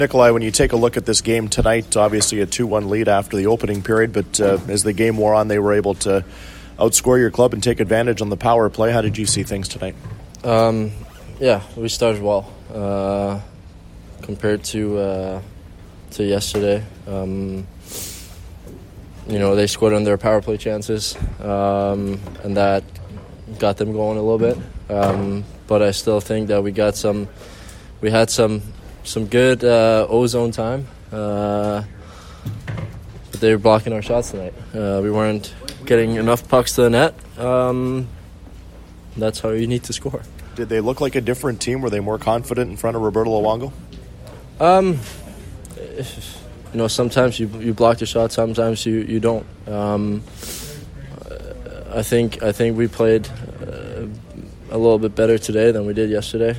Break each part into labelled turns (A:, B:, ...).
A: Nikolai, when you take a look at this game tonight, obviously a 2-1 lead after the opening period, but as the game wore on, they were able to outscore your club and take advantage on the power play. How did you see things tonight?
B: Yeah, we started well compared to yesterday. They scored on their power play chances, and that got them going a little bit. But I still think that we had some good O-zone time, but they were blocking our shots tonight. We weren't getting enough pucks to the net. That's how you need to score.
A: Did they look like a different team? Were they more confident in front of Roberto Luongo?
B: Sometimes you block the shot, sometimes you don't. I think we played a little bit better today than we did yesterday.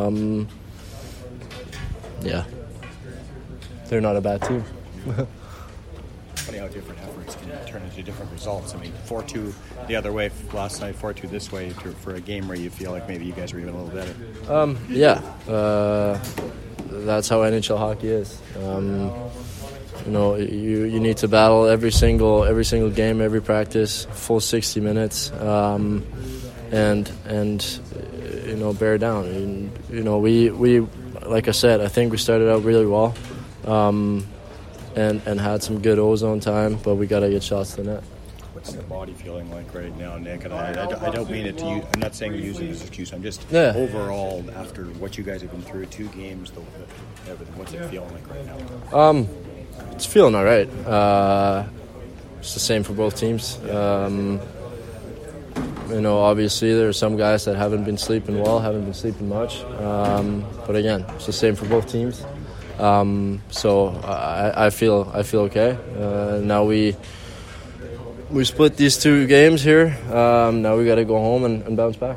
B: Yeah, they're not a bad team.
C: Funny how different efforts can turn into different results. I mean, 4-2 the other way last night, 4-2 this way for a game where you feel like maybe you guys were even a little better.
B: That's how NHL hockey is. You need to battle every single game, every practice, full 60 minutes, and bear down. And, we like I said, I think we started out really well, and had some good O-zone time, but we got to get shots to the net.
C: What's the body feeling like right now, Nick? And I don't mean it to you. I'm not saying you're using it as an excuse. I'm just overall, after what you guys have been through, 2 games, everything. What's it feeling like right now?
B: It's feeling all right. It's the same for both teams. Obviously there are some guys that haven't been sleeping well, haven't been sleeping much. But again, it's the same for both teams. So I feel okay. Now we split these 2 games here. Now we got to go home and bounce back.